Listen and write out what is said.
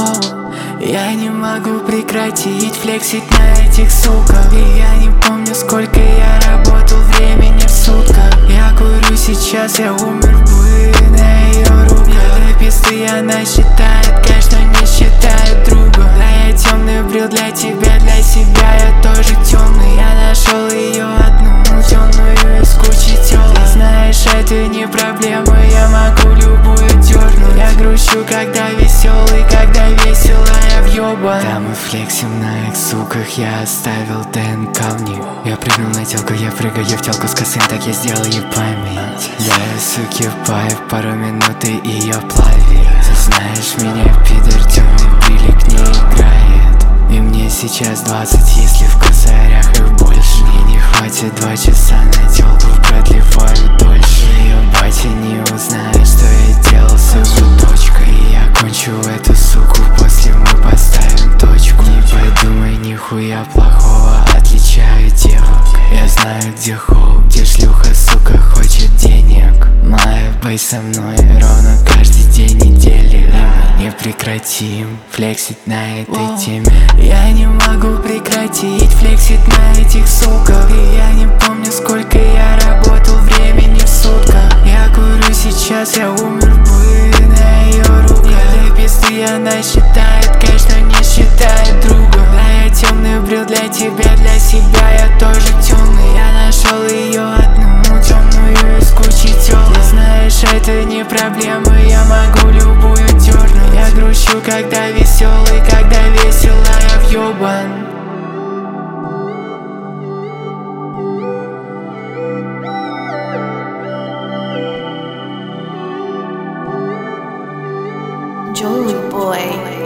Я не могу прекратить флексить на этих суках. И я не помню, сколько я работал времени в сутках. Я курю сейчас, я умер бы на ее руках. Писты она считает кэш, но не считает друга. Да, я темный брил для тебя, для себя я тоже темный. Я нашел ее одну, темную из кучи тел. Ты знаешь, это не проблема, я могу любую дернуть. Я грущу, когда веселый, когда весело я въебан. Да, мы флексим на их суках, я оставил ДНК в них. Я прыгнул на телку, я прыгаю в телку с косым, так я сделал ей память. Да, я суки паю, пару минут и ее плавит. Ты знаешь меня, пидор, темный брилик не играет. И мне сейчас 20, если в косарях их больше. Мне не хватит 2 часа на телку, продлеваю дольше. Ее батя не узнает, что я делал с его дочкой. И я кончу эту суку, после мы поставим точку. Не подумай, нихуя плохого, отличаю девок. Я знаю, где хоу, где шлюха, сука, хочет денег. Моя бэй со мной ровно каждый день недели. И мы не прекратим флексить на этой теме. Я не могу прекратить флексить на этих суках. И я не помню, сколько я работал времени в сутках. Я курю сейчас, я умер бы на ее руках. Для пизды она считает кэш, но не считает друга. Да, я темный брил для тебя, для себя я тоже темный. Я нашел ее одну, темную из кучи тел. Ты знаешь, это не проблема, я могу любую дернуть. Я грущу, когда веселый, когда весело я въебан. Joey Boy.